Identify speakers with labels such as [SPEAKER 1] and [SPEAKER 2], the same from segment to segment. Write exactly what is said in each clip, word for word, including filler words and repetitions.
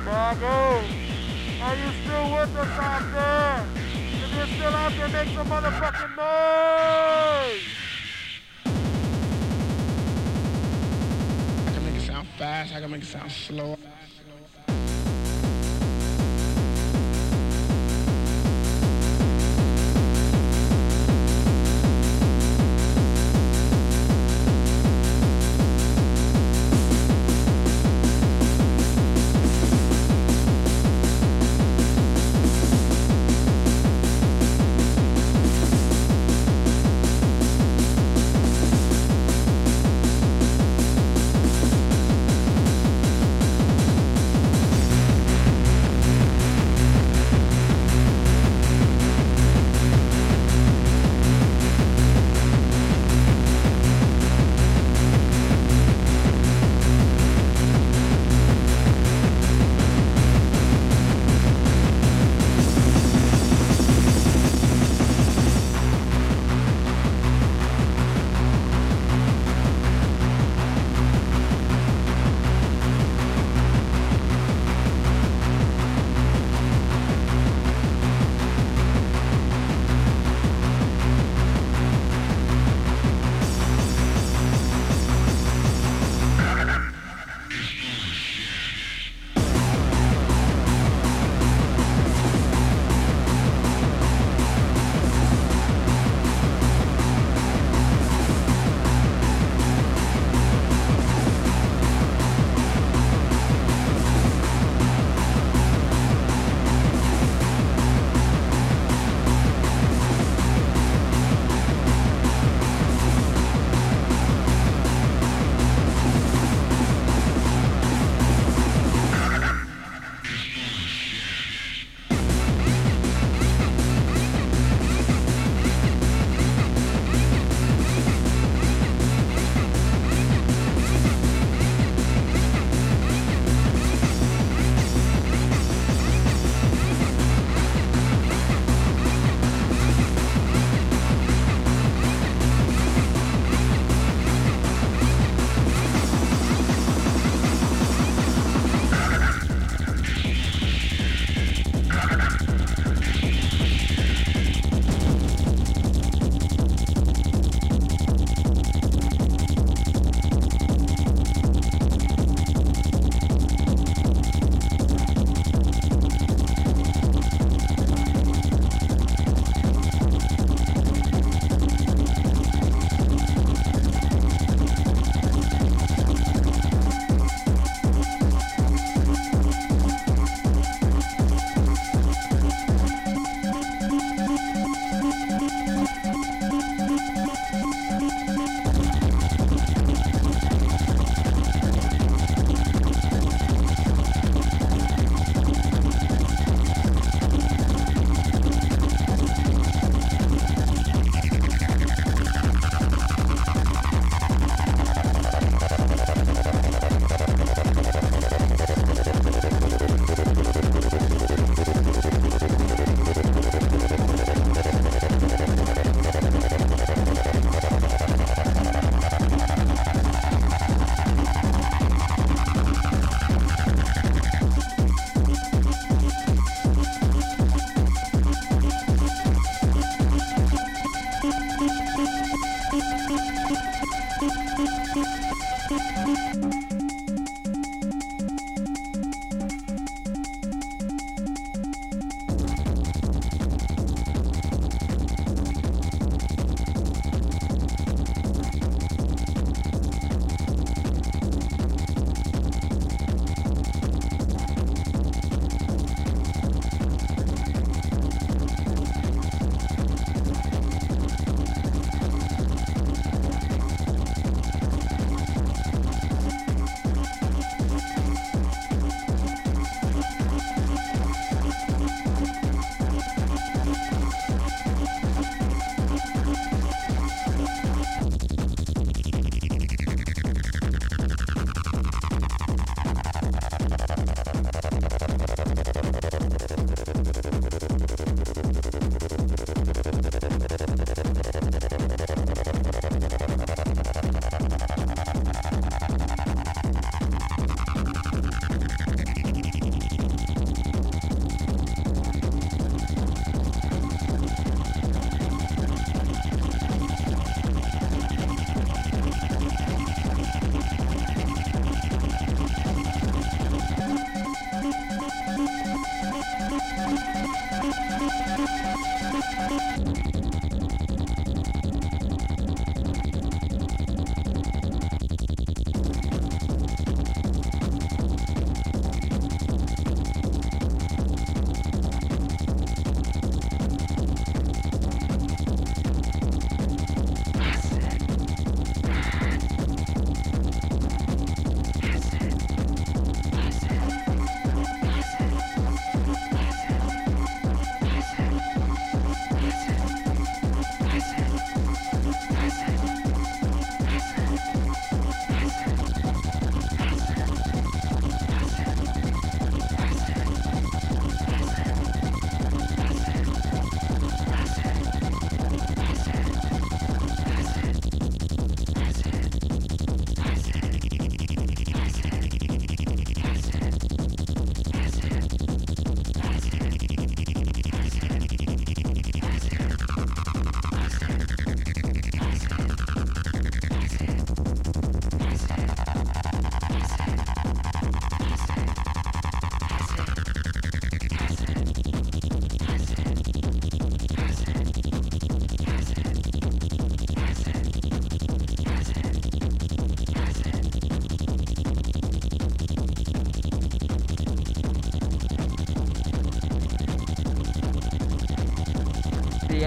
[SPEAKER 1] Chicago, are you still with us out there? If you're still out there, make some motherfucking noise!
[SPEAKER 2] I can make it sound fast, I can make it sound slow.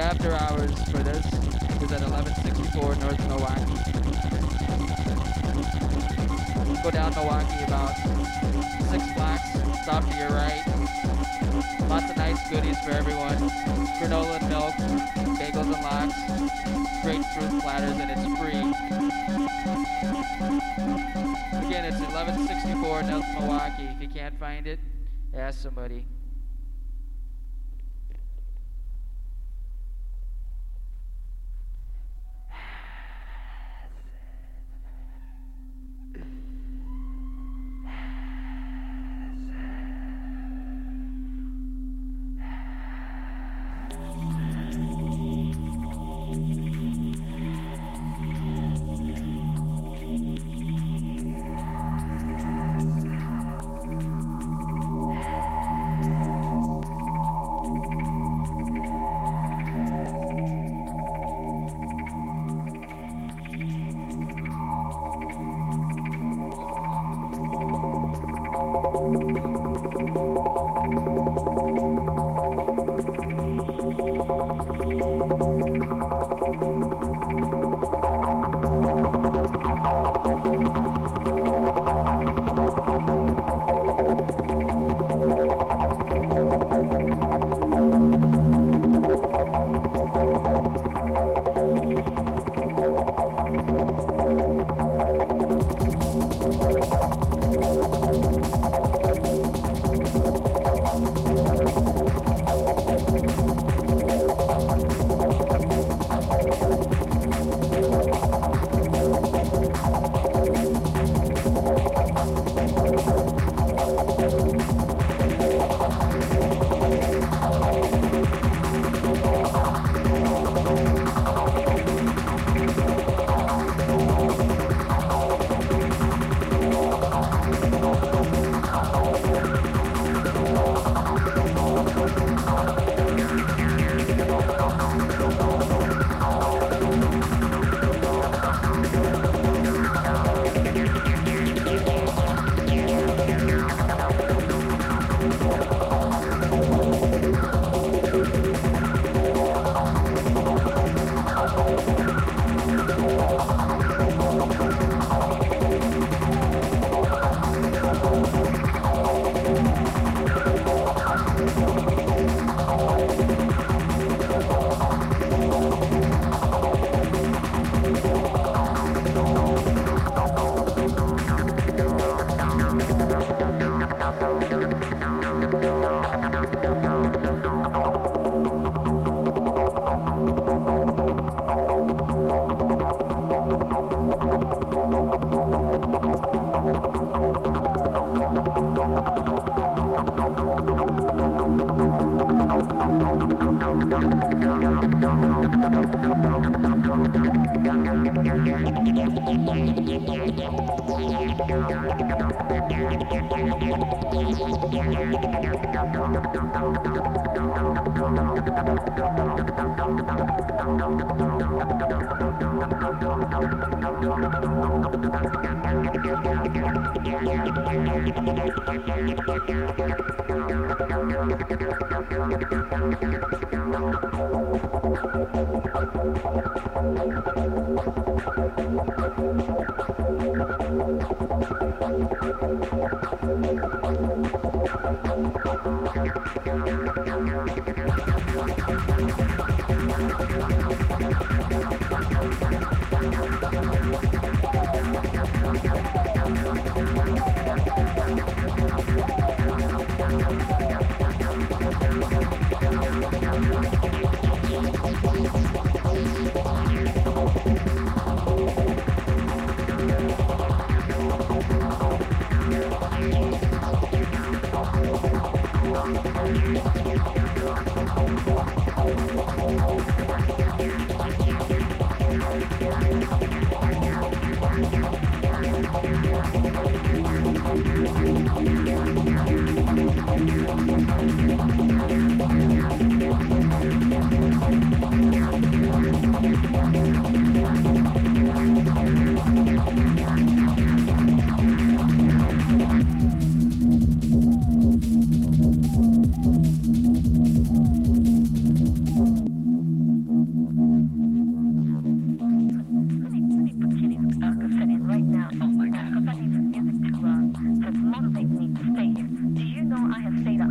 [SPEAKER 3] after hours for this is at eleven sixty-four North Milwaukee. Go down Milwaukee about six blocks, stop to your right. Lots of nice goodies for everyone. Granola and milk, bagels and lox, great fruit platters, and it's free. Again, it's eleven sixty-four North Milwaukee. If you can't find it, ask somebody.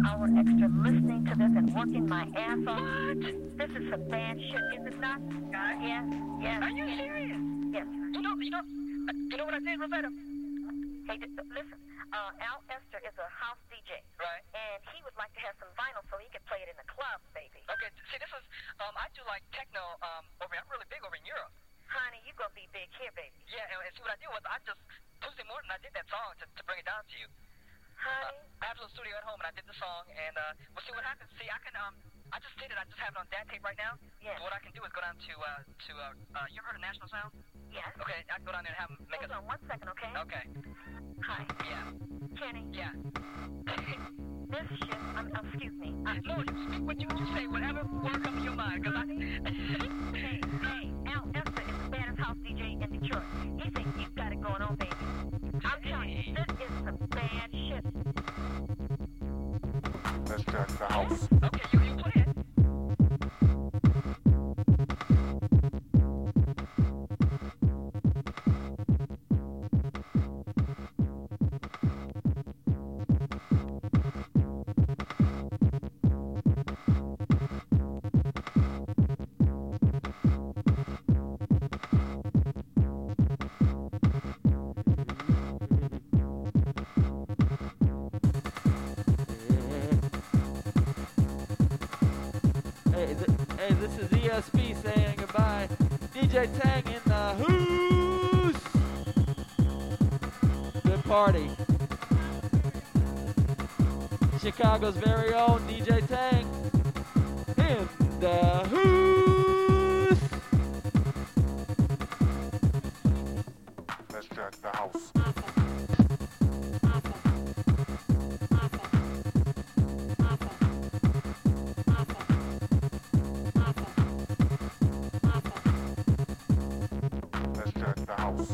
[SPEAKER 4] hour extra listening to this and working my ass off. What? This is some bad shit, is it not? Guys? Yes, yes. Are you serious? Yes. You know, you know, uh, you know what I said, Rosetta? Hey, d- listen, uh, Al Esther is a house D J. Right. And he would like to have some vinyl so he could play it in the club, baby. Okay, see, this is, um, I do like techno, um, over, I'm really big over in Europe. Honey, you gonna be big here, baby. Yeah, and, and see what I did was I just, Tuesday morning I did that song to, to bring it down to you. Honey? Uh, I have a little studio at home and I did the song and, uh, we'll see what happens. See, I can, um, I just did it, I just have it on dat tape right now. Yeah. So what I can do is go down to, uh, to, uh, uh, you ever heard of National Sound? Yes. Okay, I can go down there and have them make Hold it. Hold on one second, okay? Okay. Hi. Yeah. Kenny? Yeah. This shit, um, excuse me. Uh, no, you speak what you, you say, whatever word comes to your mind, because I... hey, hey, Al Esther is the baddest house D J in Detroit. He thinks he's got it going on, baby. I'm telling you, this is some bad shit.
[SPEAKER 1] Let's check the house.
[SPEAKER 4] Okay, you, you play it.
[SPEAKER 3] Hey, th- hey, this is E S P saying goodbye. D J Tang in the hoose. Good party. Chicago's very own D J Tang in the hoose.
[SPEAKER 1] Let's check the house. Let's check the house.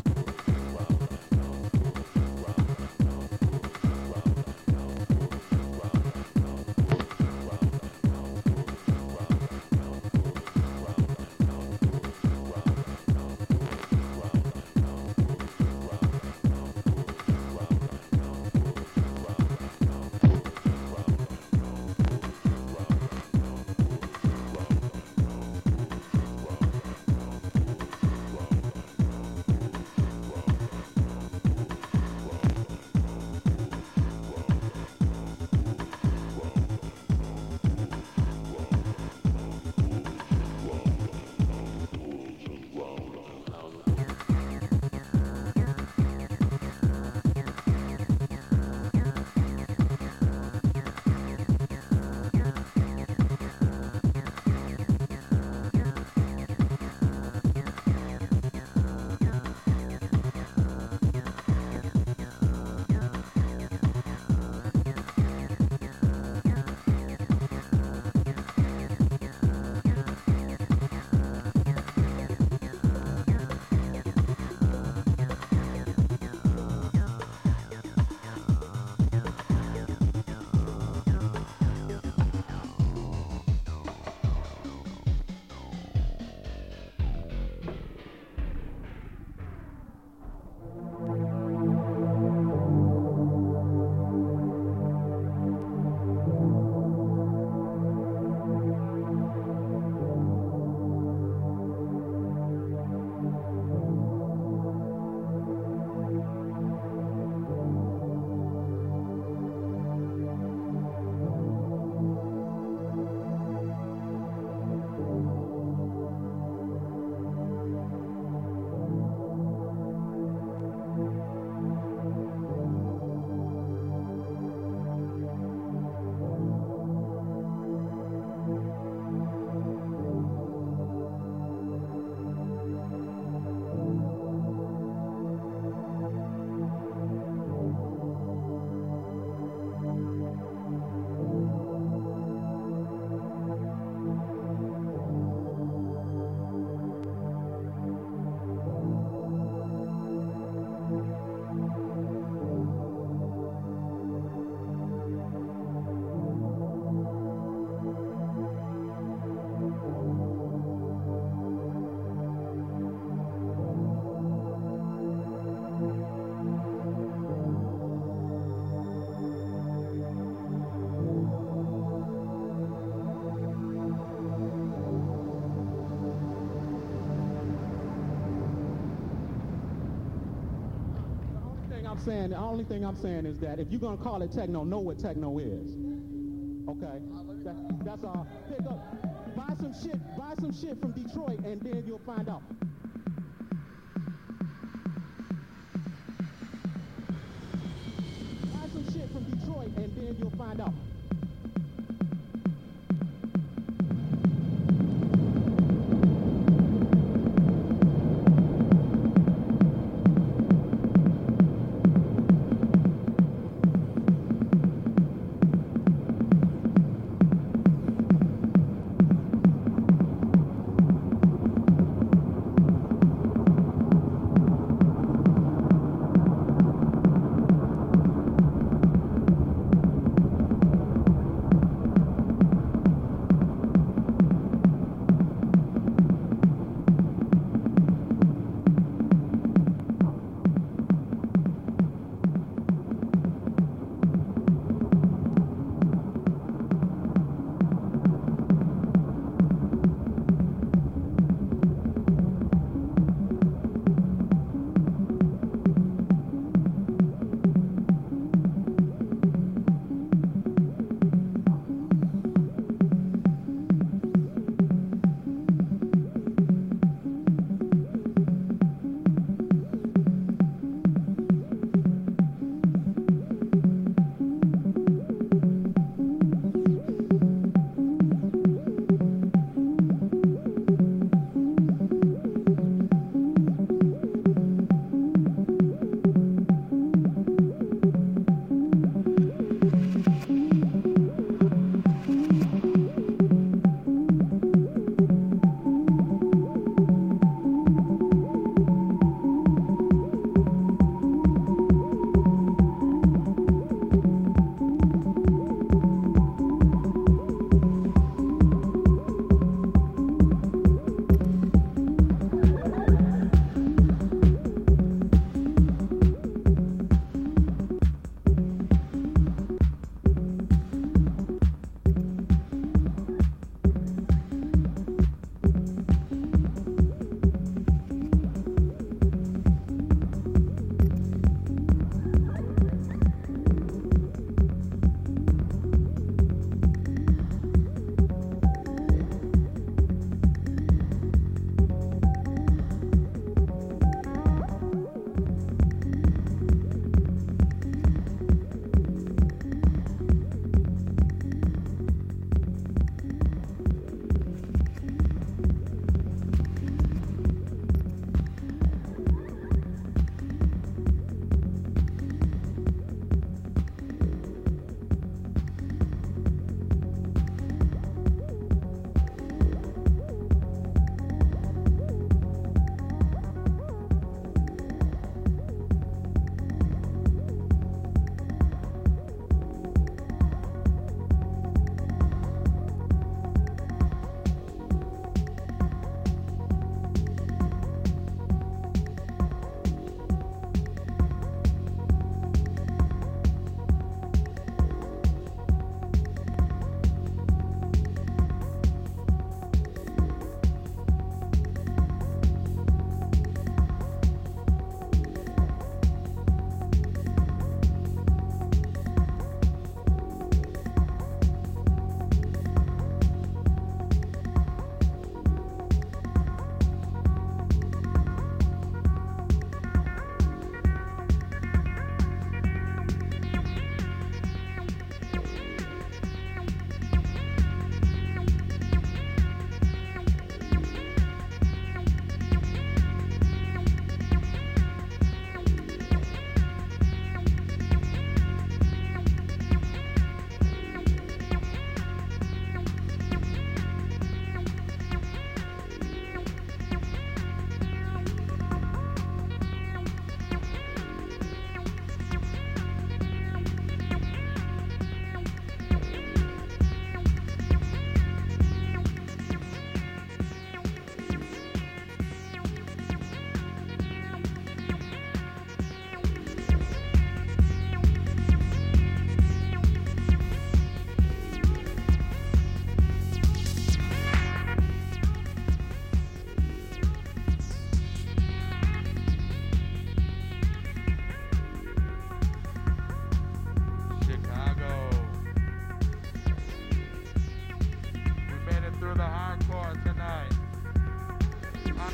[SPEAKER 5] I'm saying, the only thing I'm saying is that if you're gonna call it techno, know what techno is. Okay? That, that's all. Pick up, buy some shit, buy some shit from Detroit, and then you'll find out. Buy some shit from Detroit, and then you'll find out.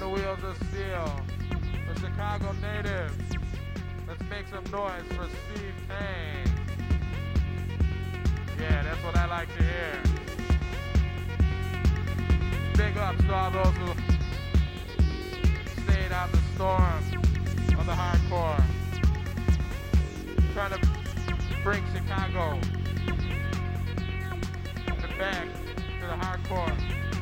[SPEAKER 1] the wheels of steel. The Chicago native. Let's make some noise for Steve Payne. Yeah, that's what I like to hear. Big ups to all those who stayed out the storm of the hardcore. Trying to bring Chicago back to the hardcore.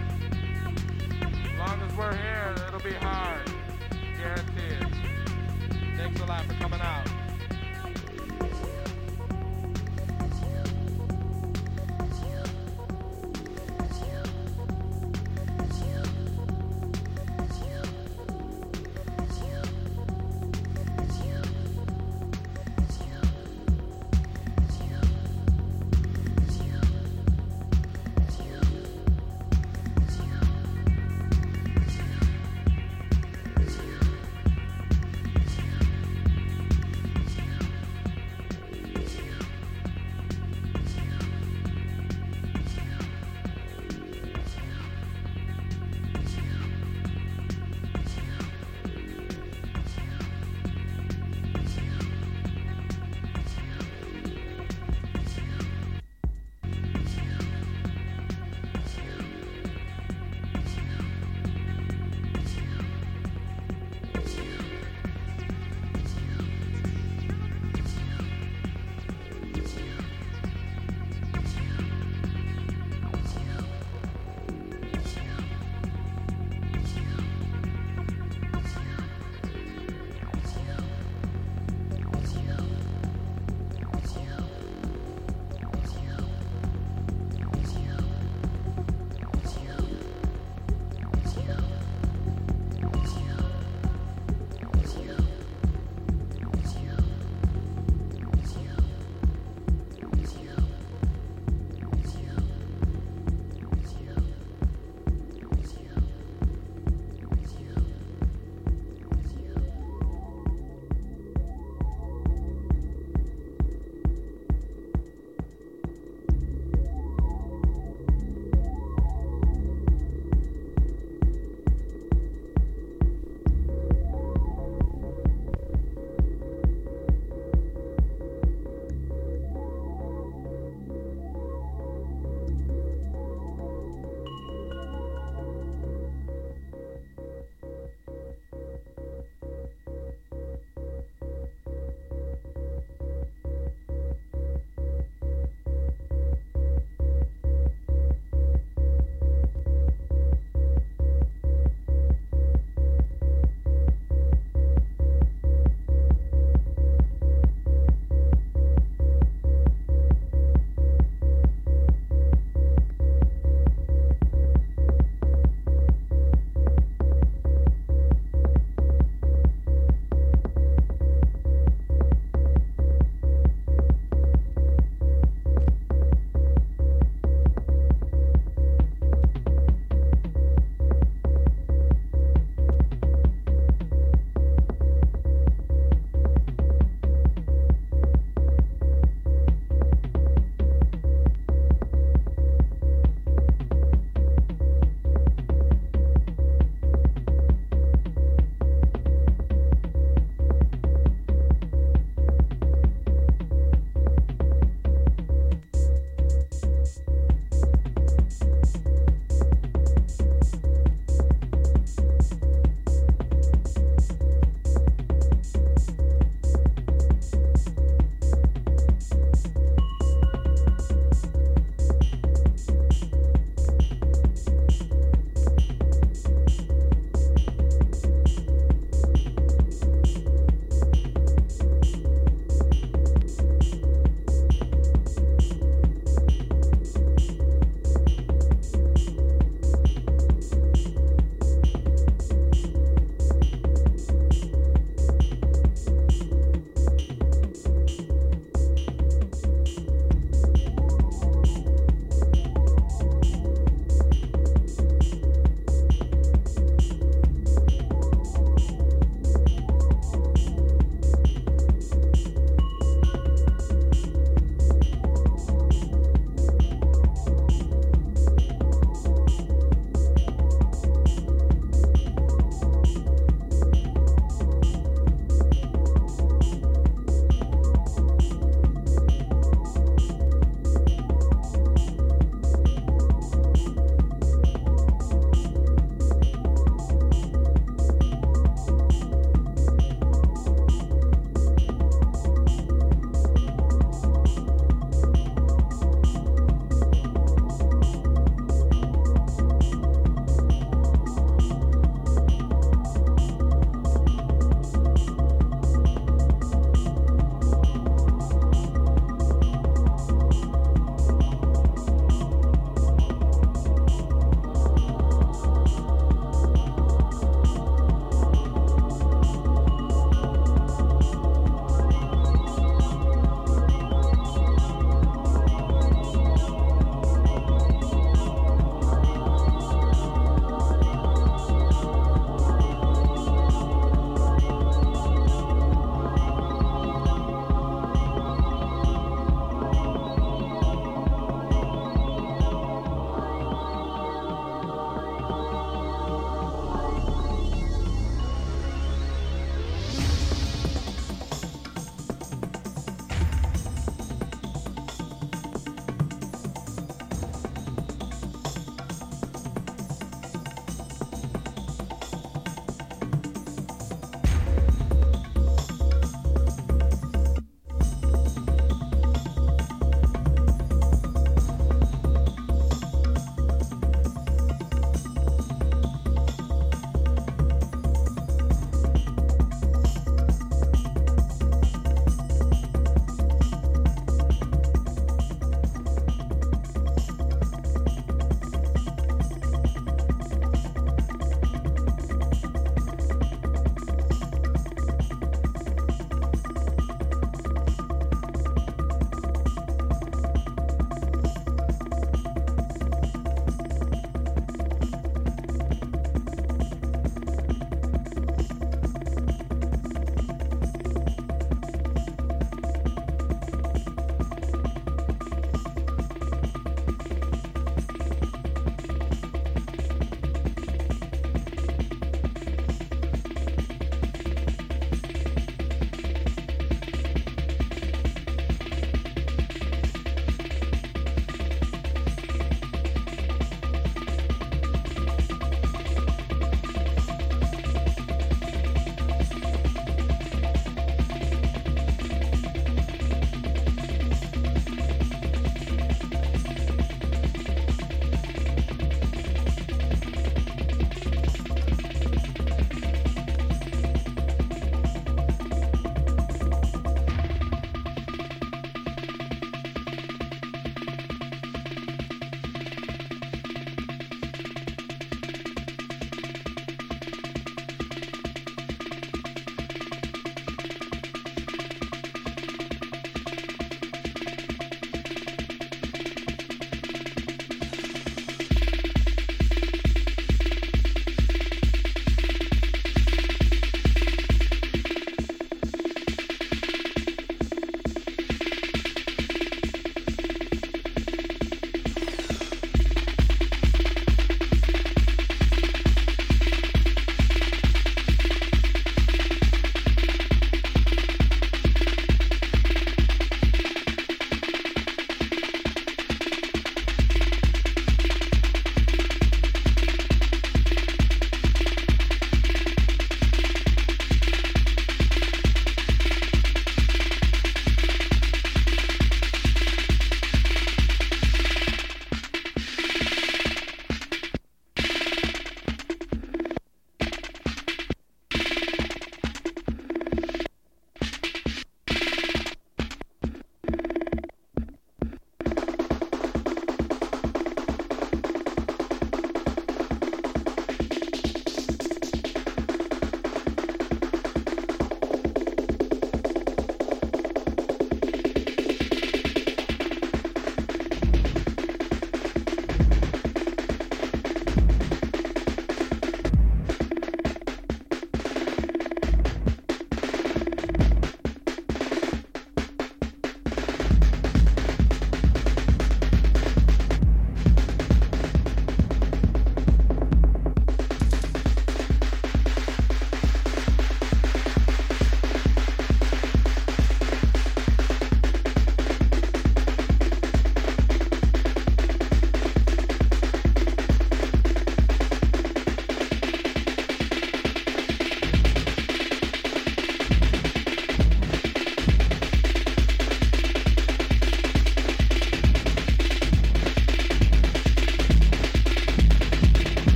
[SPEAKER 1] As long as we're here, it'll be hard. Guaranteed. Thanks a lot for coming out.